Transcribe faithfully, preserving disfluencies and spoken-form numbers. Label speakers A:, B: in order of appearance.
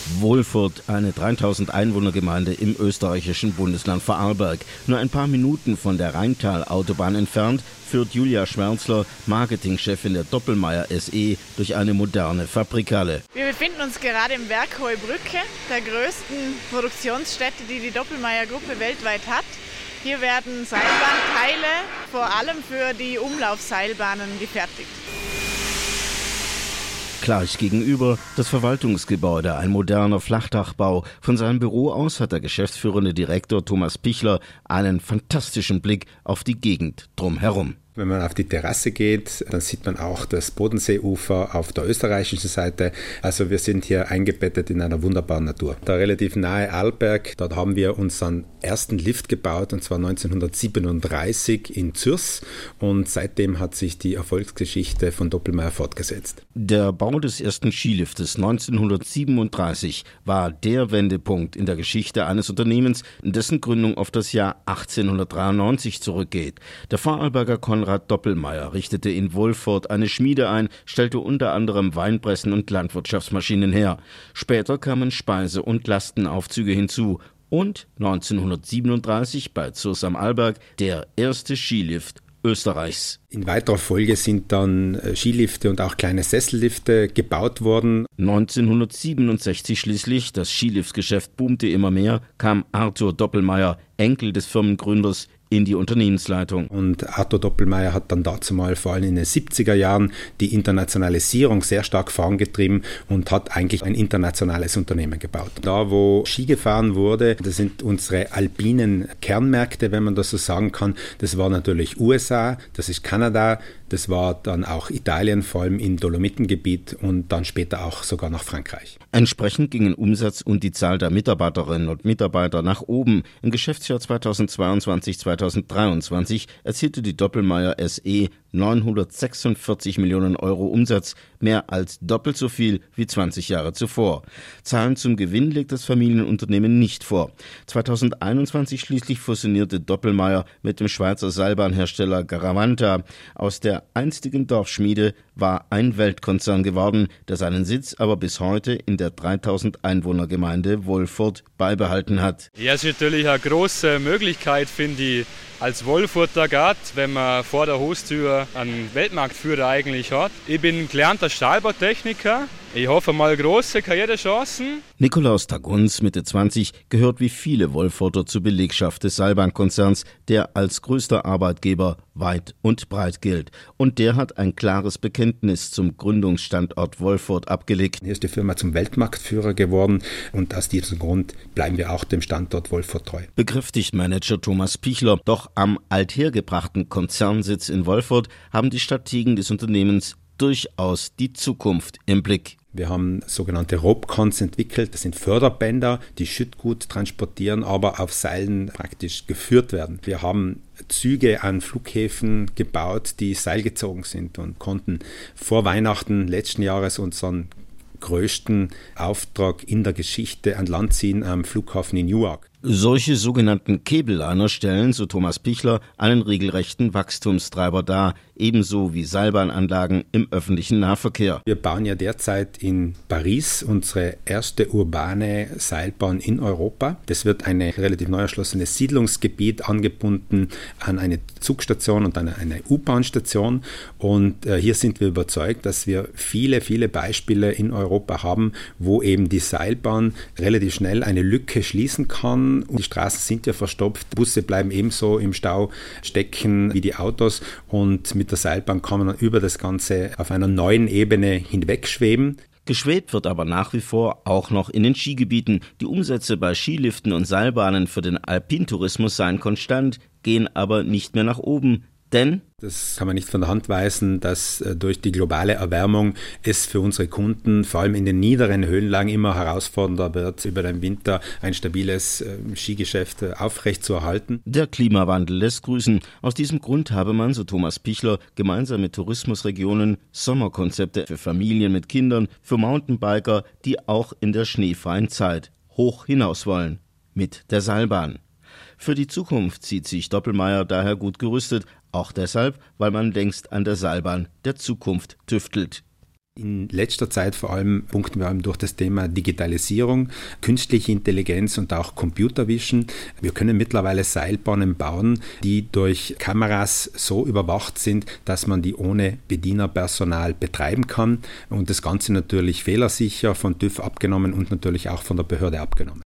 A: Wolfurt, eine dreitausend Einwohner-Gemeinde im österreichischen Bundesland Vorarlberg. Nur ein paar Minuten von der Rheintal-Autobahn entfernt führt Julia Schwärzler, Marketingchefin der Doppelmayr S E, durch eine moderne Fabrikhalle.
B: Wir befinden uns gerade im Werk Heubrücke, der größten Produktionsstätte, die die Doppelmayr-Gruppe weltweit hat. Hier werden Seilbahnteile vor allem für die Umlaufseilbahnen gefertigt.
A: Gleich gegenüber das Verwaltungsgebäude, ein moderner Flachdachbau. Von seinem Büro aus hat der geschäftsführende Direktor Thomas Pichler einen fantastischen Blick auf die Gegend drumherum.
C: Wenn man auf die Terrasse geht, dann sieht man auch das Bodenseeufer auf der österreichischen Seite. Also wir sind hier eingebettet in einer wunderbaren Natur. Da relativ nahe Arlberg, dort haben wir unseren ersten Lift gebaut, und zwar neunzehnhundertsiebenunddreißig in Zürs. Und seitdem hat sich die Erfolgsgeschichte von Doppelmayr fortgesetzt.
A: Der Bau des ersten Skiliftes neunzehnhundertsiebenunddreißig war der Wendepunkt in der Geschichte eines Unternehmens, dessen Gründung auf das Jahr achtzehnhundertdreiundneunzig zurückgeht. Der Vorarlberger Konrad Doppelmayr richtete in Wolfurt eine Schmiede ein, stellte unter anderem Weinpressen und Landwirtschaftsmaschinen her. Später kamen Speise- und Lastenaufzüge hinzu und neunzehnhundertsiebenunddreißig bei Zürs am Arlberg der erste Skilift Österreichs.
C: In weiterer Folge sind dann Skilifte und auch kleine Sessellifte gebaut worden.
A: neunzehnhundertsiebenundsechzig schließlich, das Skiliftgeschäft boomte immer mehr, kam Arthur Doppelmayr, Enkel des Firmengründers, in die Unternehmensleitung.
C: Und Arthur Doppelmayr hat dann dazu mal vor allem in den siebziger Jahren die Internationalisierung sehr stark vorangetrieben und hat eigentlich ein internationales Unternehmen gebaut. Da, wo Ski gefahren wurde, das sind unsere alpinen Kernmärkte, wenn man das so sagen kann. Das war natürlich U S A, das ist Kanada, das war dann auch Italien, vor allem im Dolomitengebiet, und dann später auch sogar nach Frankreich.
A: Entsprechend gingen Umsatz und die Zahl der Mitarbeiterinnen und Mitarbeiter nach oben. Im Geschäftsjahr zweitausendzweiundzwanzig zweitausenddreiundzwanzig erzielte die Doppelmayr S E neunhundertsechsundvierzig Millionen Euro Umsatz, mehr als doppelt so viel wie zwanzig Jahre zuvor. Zahlen zum Gewinn legt das Familienunternehmen nicht vor. zweitausendeinundzwanzig schließlich fusionierte Doppelmayr mit dem Schweizer Seilbahnhersteller Garavanta. Aus der einstigen Dorfschmiede war ein Weltkonzern geworden, der seinen Sitz aber bis heute in der dreitausend Einwohner-Gemeinde Wolfurt beibehalten hat.
D: Ja, es ist natürlich eine große Möglichkeit, finde ich, als Wolfurter Gart, wenn man vor der Haustür einen Weltmarktführer eigentlich hat. Ich bin gelernter Stahlbautechniker. Ich hoffe mal große Karrierechancen.
A: Nikolaus Tagunz, Mitte zwanzig, gehört wie viele Wolfurter zur Belegschaft des Seilbahnkonzerns, der als größter Arbeitgeber weit und breit gilt. Und der hat ein klares Bekenntnis zum Gründungsstandort Wolfurt abgelegt.
C: Hier ist die Firma zum Weltmarktführer geworden, und aus diesem Grund bleiben wir auch dem Standort Wolfurt treu.
A: Bekräftigt Manager Thomas Pichler. Doch am althergebrachten Konzernsitz in Wolfurt haben die Strategen des Unternehmens durchaus die Zukunft im Blick.
C: Wir haben sogenannte Robcons entwickelt. Das sind Förderbänder, die Schüttgut transportieren, aber auf Seilen praktisch geführt werden. Wir haben Züge an Flughäfen gebaut, die seilgezogen sind, und konnten vor Weihnachten letzten Jahres unseren größten Auftrag in der Geschichte an Land ziehen am Flughafen in Newark.
A: Solche sogenannten Cable-Liner stellen, so Thomas Pichler, einen regelrechten Wachstumstreiber dar, ebenso wie Seilbahnanlagen im öffentlichen Nahverkehr.
C: Wir bauen ja derzeit in Paris unsere erste urbane Seilbahn in Europa. Das wird ein relativ neu erschlossenes Siedlungsgebiet angebunden an eine Zugstation und an eine U-Bahn-Station. Und äh, hier sind wir überzeugt, dass wir viele, viele Beispiele in Europa haben, wo eben die Seilbahn relativ schnell eine Lücke schließen kann. Und die Straßen sind ja verstopft, Busse bleiben ebenso im Stau stecken wie die Autos, und mit der Seilbahn kann man dann über das Ganze auf einer neuen Ebene hinwegschweben.
A: Geschwebt wird aber nach wie vor auch noch in den Skigebieten. Die Umsätze bei Skiliften und Seilbahnen für den Alpintourismus seien konstant, gehen aber nicht mehr nach oben, denn
C: das kann man nicht von der Hand weisen, dass durch die globale Erwärmung es für unsere Kunden vor allem in den niederen Höhenlagen immer herausfordernder wird, über den Winter ein stabiles Skigeschäft aufrechtzuerhalten.
A: Der Klimawandel lässt grüßen. Aus diesem Grund habe man, so Thomas Pichler, gemeinsam mit Tourismusregionen Sommerkonzepte für Familien mit Kindern, für Mountainbiker, die auch in der schneefreien Zeit hoch hinaus wollen, mit der Seilbahn. Für die Zukunft sieht sich Doppelmayr daher gut gerüstet, auch deshalb, weil man längst an der Seilbahn der Zukunft tüftelt.
C: In letzter Zeit vor allem punkten wir durch das Thema Digitalisierung, künstliche Intelligenz und auch Computer Vision. Wir können mittlerweile Seilbahnen bauen, die durch Kameras so überwacht sind, dass man die ohne Bedienerpersonal betreiben kann und das Ganze natürlich fehlersicher, von TÜV abgenommen und natürlich auch von der Behörde abgenommen.